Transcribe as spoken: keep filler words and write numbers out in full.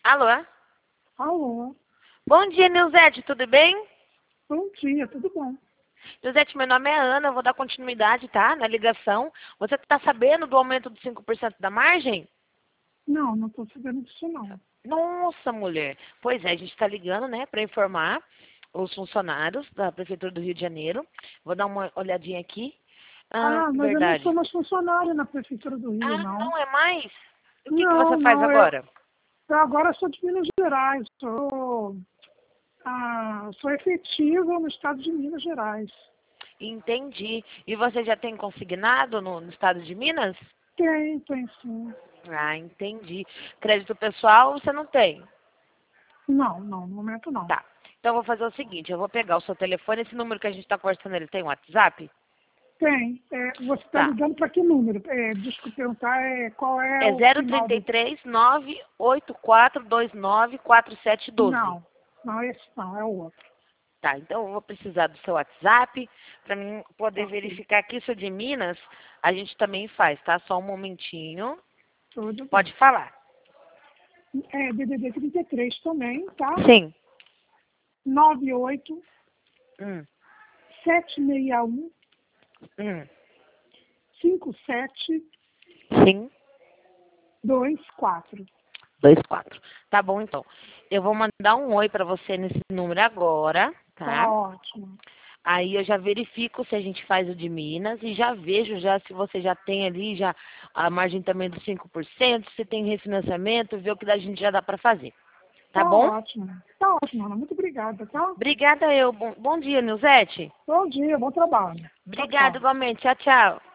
Alô? Alô, Bom dia, Nilzete, tudo bem? bom dia, tudo bom? Nilzete, meu nome é Ana, eu vou dar continuidade, tá? Na ligação. Você está sabendo do aumento de cinco por cento da margem? Não, não estou sabendo disso não. Nossa, mulher. Pois é, a gente está ligando, né, para informar os funcionários da Prefeitura do Rio de Janeiro. Vou dar uma olhadinha aqui. Ah, Ah, mas eu não sou verdade. mais funcionária na Prefeitura do Rio, Ah, não. não é mais? O que, que você Não, faz não, eu, agora? eu agora sou de Minas Gerais, sou, ah, sou efetiva no estado de Minas Gerais. Entendi. E você já tem consignado no, no estado de Minas? Tem, tem sim. Ah, entendi. Crédito pessoal você não tem? Não, não, no momento não. Tá. Então eu vou fazer o seguinte, eu vou pegar o seu telefone, esse número que a gente está conversando, ele tem WhatsApp? Tem. É, você está Tá. ligando para que número? É, desculpe perguntar é, qual é É o zero final trinta e do... três, nove oito quatro dois nove quatro sete um dois. Não, não, esse não, é o outro. Tá, então eu vou precisar do seu WhatsApp para mim poder Ok, verificar que isso de Minas a gente também faz, tá? Só um momentinho. tudo bem. Pode falar. É, D D D trinta e três também, tá? Sim. nove oito Hum, sete seis um hum. cinco sete Sim. dois quatro. Dois, quatro. Tá bom, então. Eu vou mandar um oi para você nesse número agora, Tá tá? ótimo. Aí eu já verifico se a gente faz o de Minas e já vejo já se você já tem ali já a margem também dos cinco por cento, se tem refinanciamento, ver o que a gente já dá para fazer. Tá Tá bom? ótimo. Tá ótimo, Ana. Muito obrigada, tá? Obrigada eu. Bom, bom dia, Nilzete. Bom dia, bom trabalho. Tchau, Obrigada tchau. igualmente. Tchau, tchau.